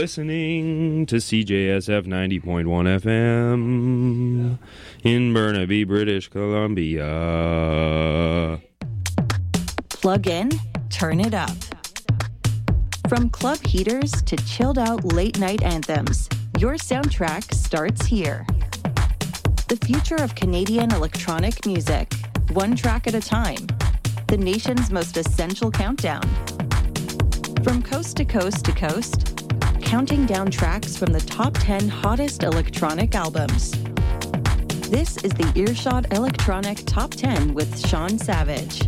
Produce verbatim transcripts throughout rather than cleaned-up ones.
Listening to C J S F ninety point one F M in Burnaby, British Columbia. Plug in, turn it up. From club heaters to chilled out late night anthems, your soundtrack starts here. The future of Canadian electronic music, one track at a time. The nation's most essential countdown. From coast to coast to coast, counting down tracks from the top ten hottest electronic albums. This is the Earshot Electronic Top ten with Sean Savage.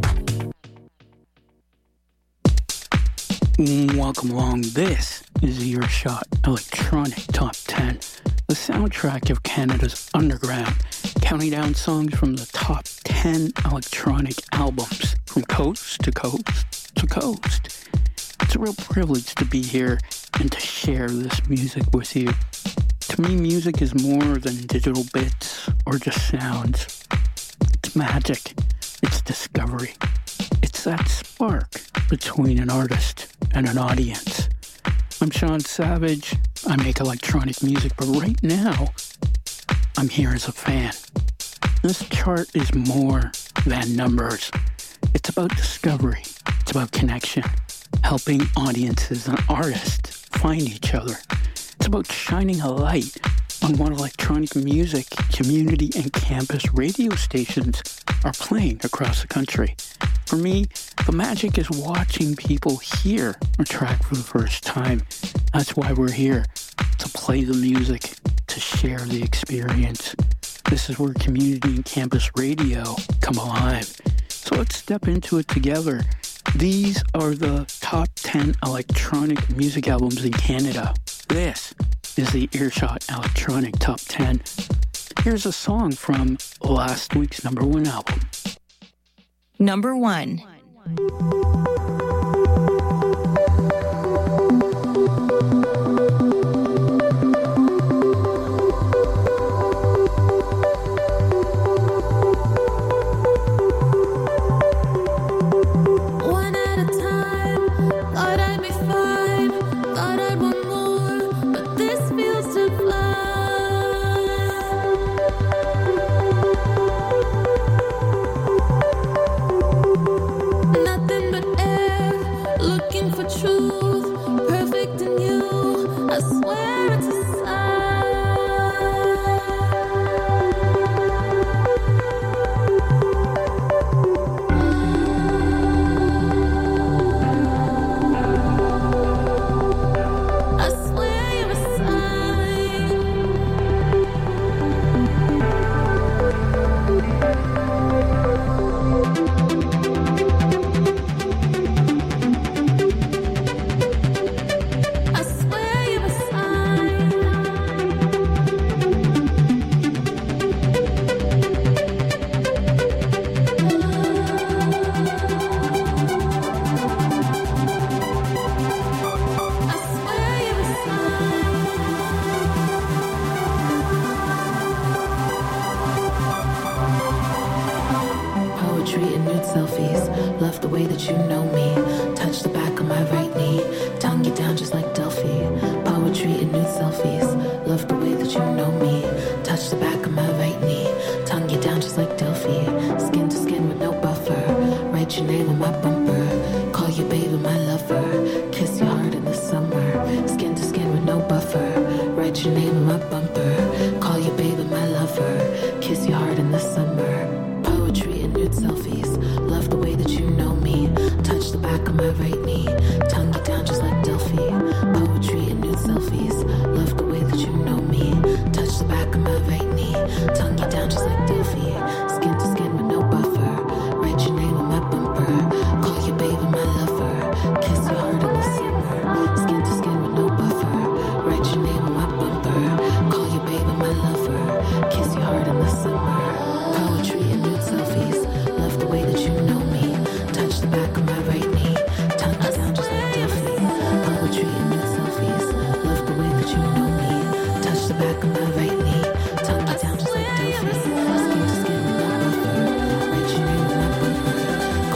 Welcome along. This is the Earshot Electronic Top ten, the soundtrack of Canada's underground, counting down songs from the top ten electronic albums from coast to coast to coast. It's a real privilege to be here and to share this music with you. To me, music is more than digital bits or just sounds. It's magic. It's discovery. It's that spark between an artist and an audience. I'm Sean Savage. I make electronic music, but right now, I'm here as a fan. This chart is more than numbers. It's about discovery. It's about connection. Helping audiences and artists find each other. It's about shining a light on what electronic music, community, and campus radio stations are playing across the country. For me, the magic is watching people hear a track for the first time. That's why we're here, to play the music, to share the experience. This is where community and campus radio come alive. So let's step into it together. These are the top ten electronic music albums in Canada. This is the Earshot Electronic Top ten. Here's a song from last week's number one album. Number one.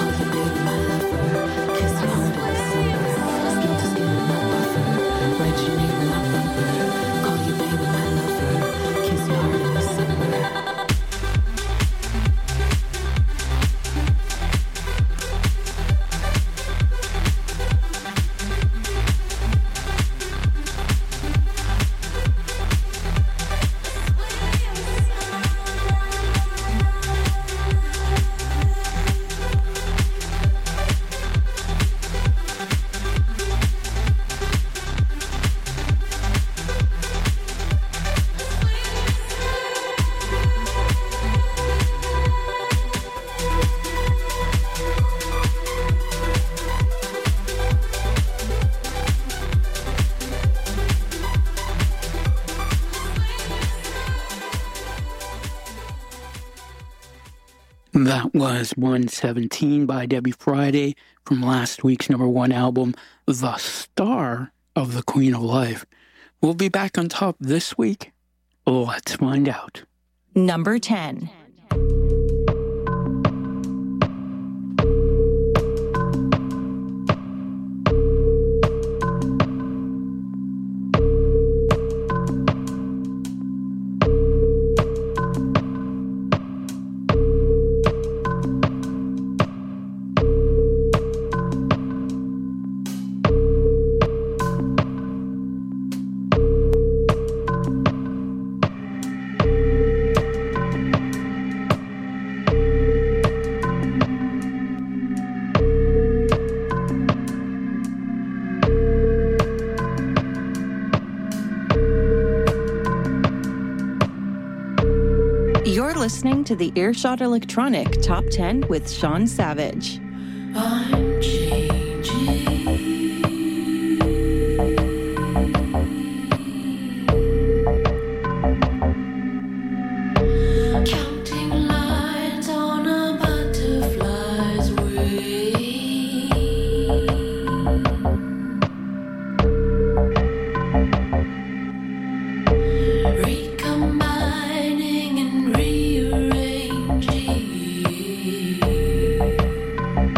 Let you That was one seventeen by Debbie Friday from last week's number one album, The Star of the Queen of Life. We'll be back on top this week. Let's find out. Number ten. You're listening to the Earshot Electronic Top ten with Sean Savage. I'm changing. Counting lines on a butterfly's wing. Recombining and rearranging.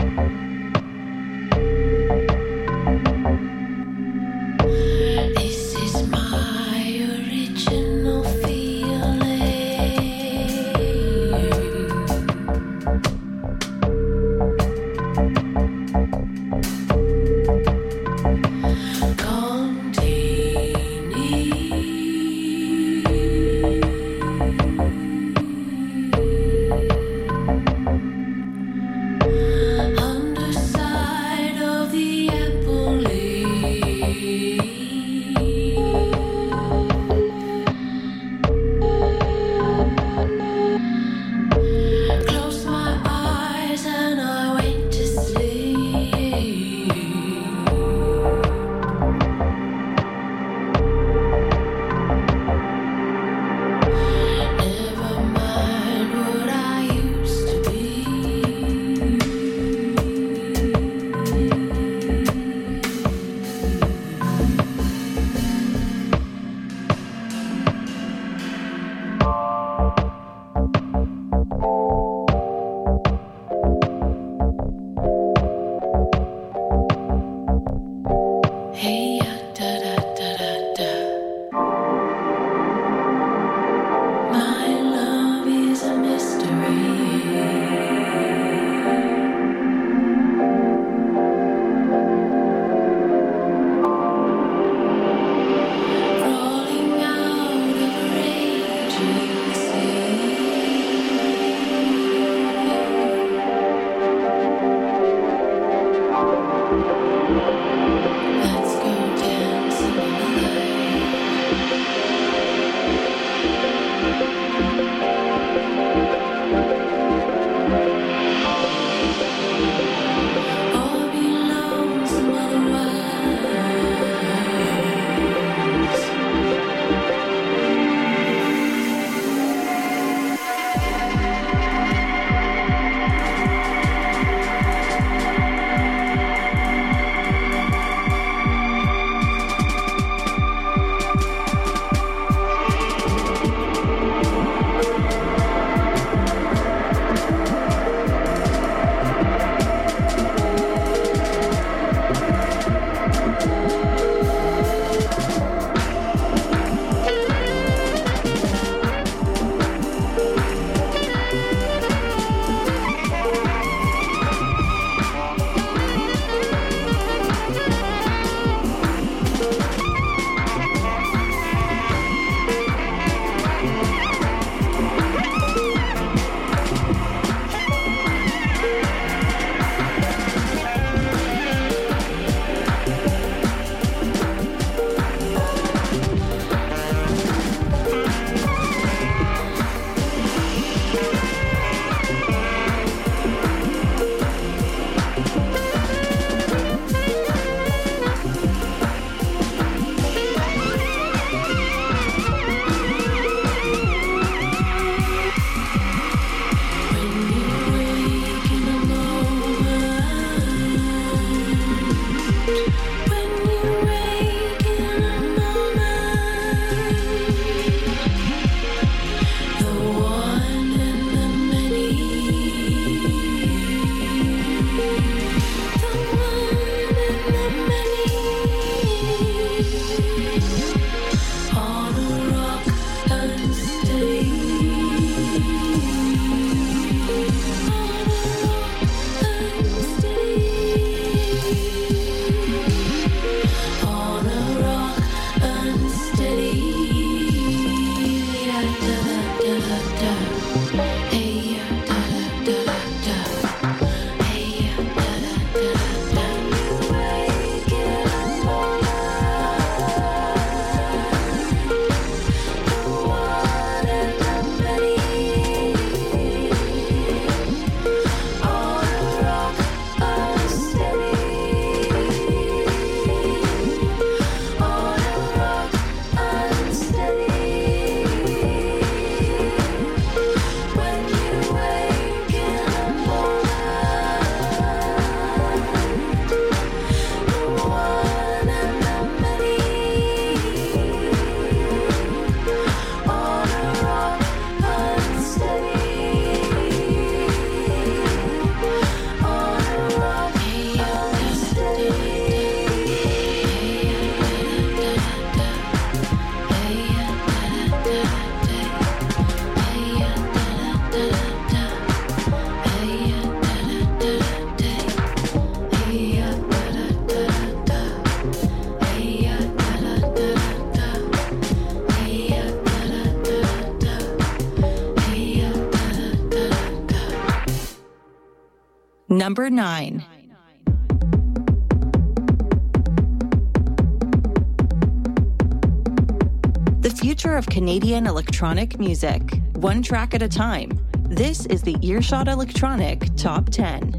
Number nine. The future of Canadian electronic music, one track at a time. This is the Earshot Electronic Top ten.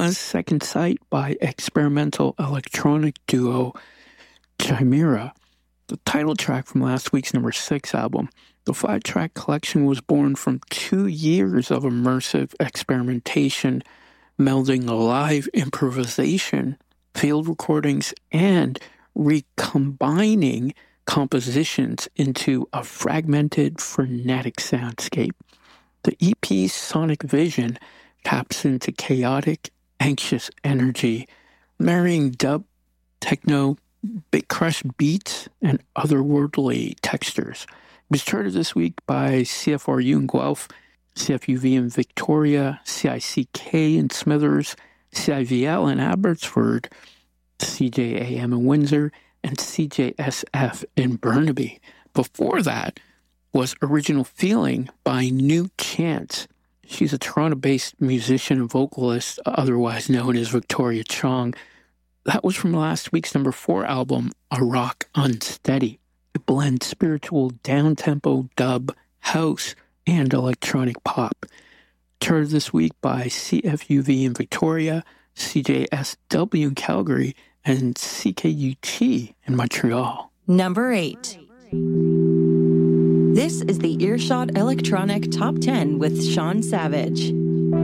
was Second Sight by experimental electronic duo Chimera, the title track from last week's number six album. The five-track collection was born from two years of immersive experimentation, melding live improvisation, field recordings, and recombining compositions into a fragmented, frenetic soundscape. The E P's sonic vision taps into chaotic, anxious energy, marrying dub, techno, big crush beats, and otherworldly textures. It was charted this week by C F R U in Guelph, C F U V in Victoria, C I C K in Smithers, C I V L in Abbotsford, C J A M in Windsor, and C J S F in Burnaby. Before that was Original Feeling by New Chance. She's a Toronto-based musician and vocalist, otherwise known as Victoria Chong. That was from last week's number four album, A Rock Unsteady. It blends spiritual down-tempo dub, house, and electronic pop. Charted this week by C F U V in Victoria, C J S W in Calgary, and C K U T in Montreal. Number eight. This is the Earshot Electronic Top ten with Sean Savage.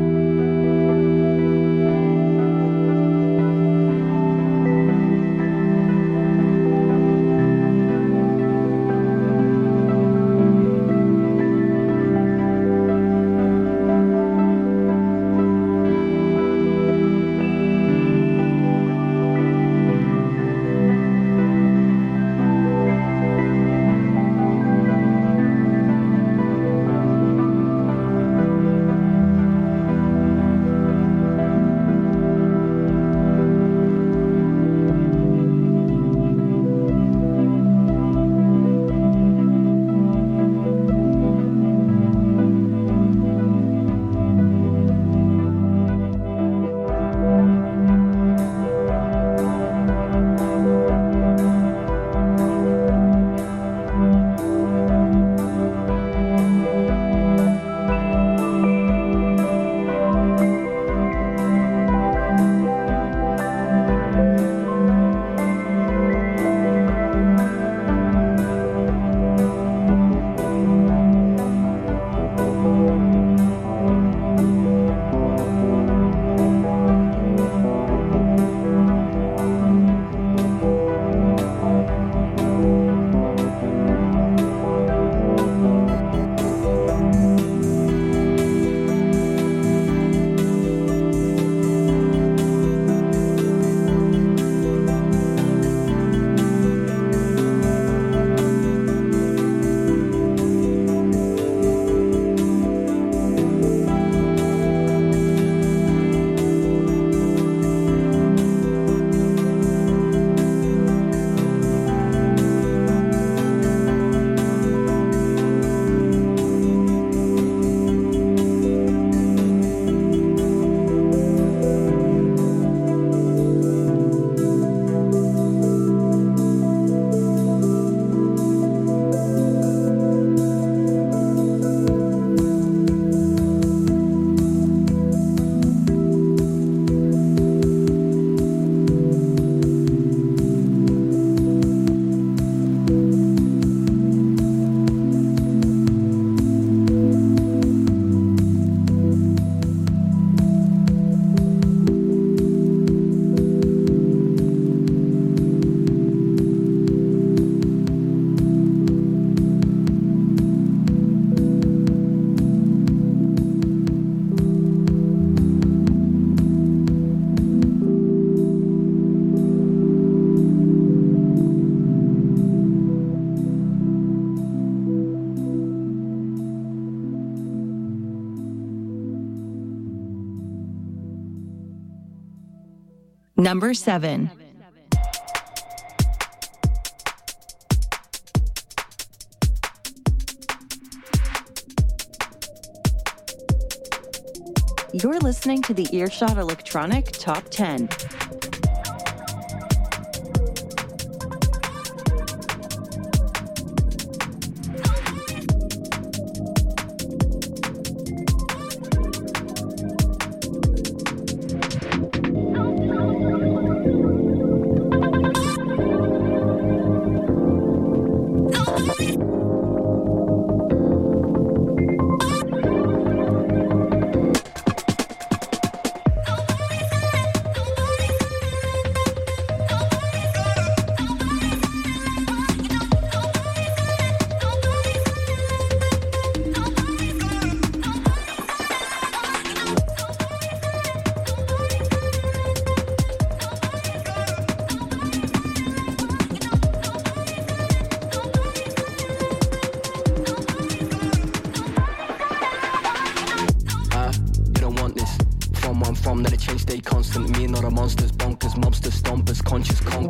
Number seven. You're listening to the Earshot Electronic Top ten.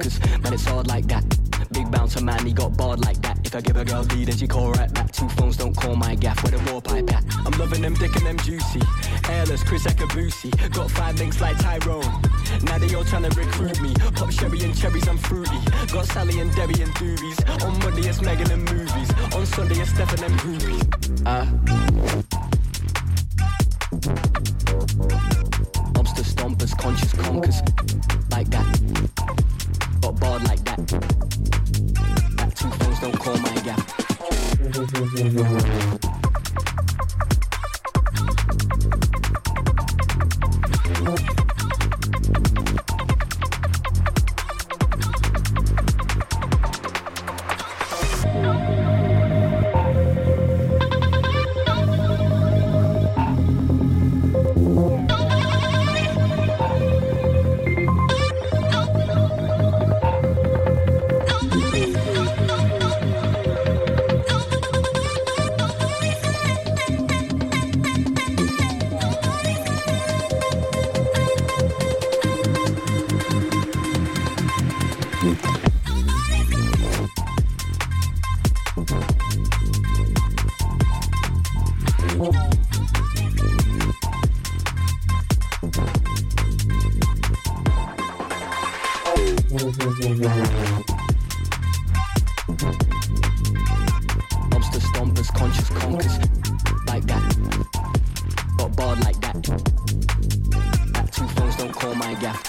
conkers. Man, it's hard like that. Big bouncer, man, he got barred like that. If I give a girl D, then she call right back. Two phones, don't call my gaff. Where the war pipe at? I'm loving them dick and them juicy. Airless, Chris Ekabusi. Got five links like Tyrone. Now they all trying to recruit me. Pop sherry and cherries, I'm fruity. Got Sally and Debbie and doobies. On Monday it's Megan and movies. On Sunday it's Steph and them groupies. Ah. Lobster stompers, conscious conkers. Like that. Got barred like that. That two phones don't call my gap. Lobster stompers, conscious conkers. Like that. Got barred like that. That two phones don't call my gaff.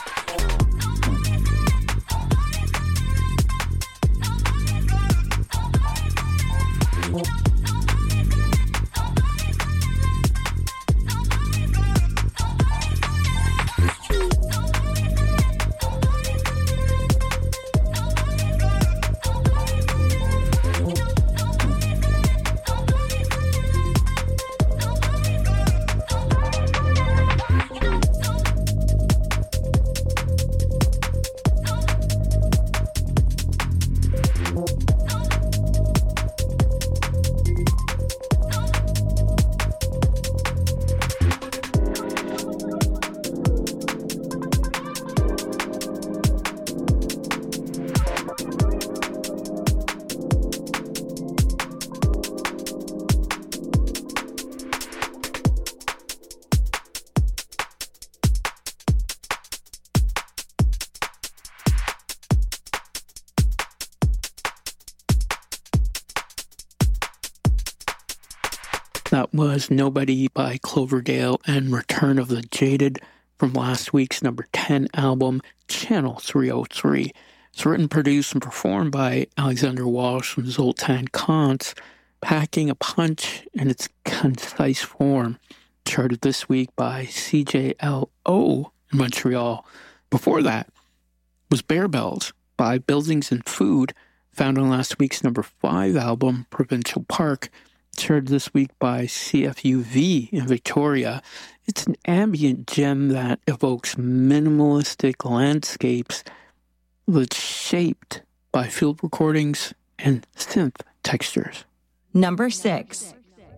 That was Nobody by Cloverdale and Return of the Jaded from last week's number ten album, Channel three oh three. It's written, produced, and performed by Alexander Walsh and Zoltan Kantz, packing a punch in its concise form. Charted this week by C J L O in Montreal. Before that was Bear Bells by Buildings and Food, found on last week's number five album, Provincial Park. Heard this week by C F U V in Victoria. It's an ambient gem that evokes minimalistic landscapes that's shaped by field recordings and synth textures. Number six.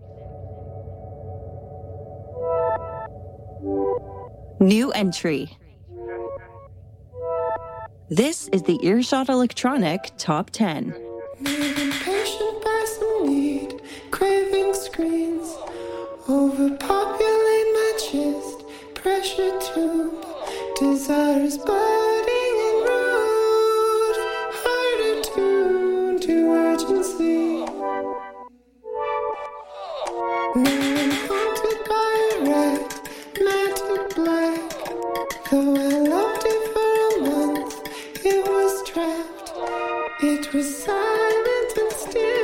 New entry. This is the Earshot Electronic Top ten. Impatient by some need, craving screens, overpopulate my chest, pressure tube, desires budding and rude, harder tuned to urgency. Now I'm haunted by a rat, matted black, though I loved it for a month, it was trapped, it was silent and still.